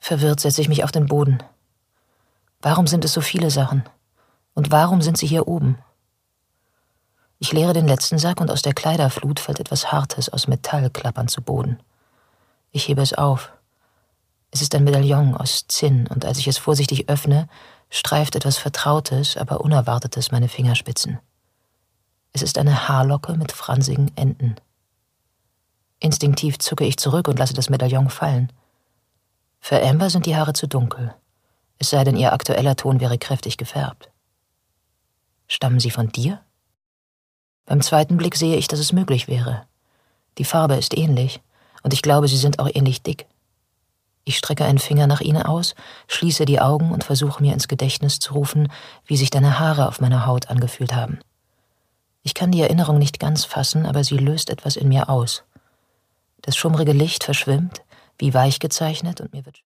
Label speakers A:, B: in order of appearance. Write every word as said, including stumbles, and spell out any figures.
A: Verwirrt setze ich mich auf den Boden. Warum sind es so viele Sachen? Und warum sind sie hier oben? Ich leere den letzten Sack und aus der Kleiderflut fällt etwas Hartes aus Metall klappernd zu Boden. Ich hebe es auf. Es ist ein Medaillon aus Zinn und als ich es vorsichtig öffne, streift etwas Vertrautes, aber Unerwartetes meine Fingerspitzen. Es ist eine Haarlocke mit fransigen Enden. Instinktiv zucke ich zurück und lasse das Medaillon fallen. Für Amber sind die Haare zu dunkel, es sei denn, ihr aktueller Ton wäre kräftig gefärbt. Stammen sie von dir? Beim zweiten Blick sehe ich, dass es möglich wäre. Die Farbe ist ähnlich, und ich glaube, sie sind auch ähnlich dick. Ich strecke einen Finger nach ihnen aus, schließe die Augen und versuche mir ins Gedächtnis zu rufen, wie sich deine Haare auf meiner Haut angefühlt haben. Ich kann die Erinnerung nicht ganz fassen, aber sie löst etwas in mir aus. Das schummrige Licht verschwimmt, wie weich gezeichnet, und mir wird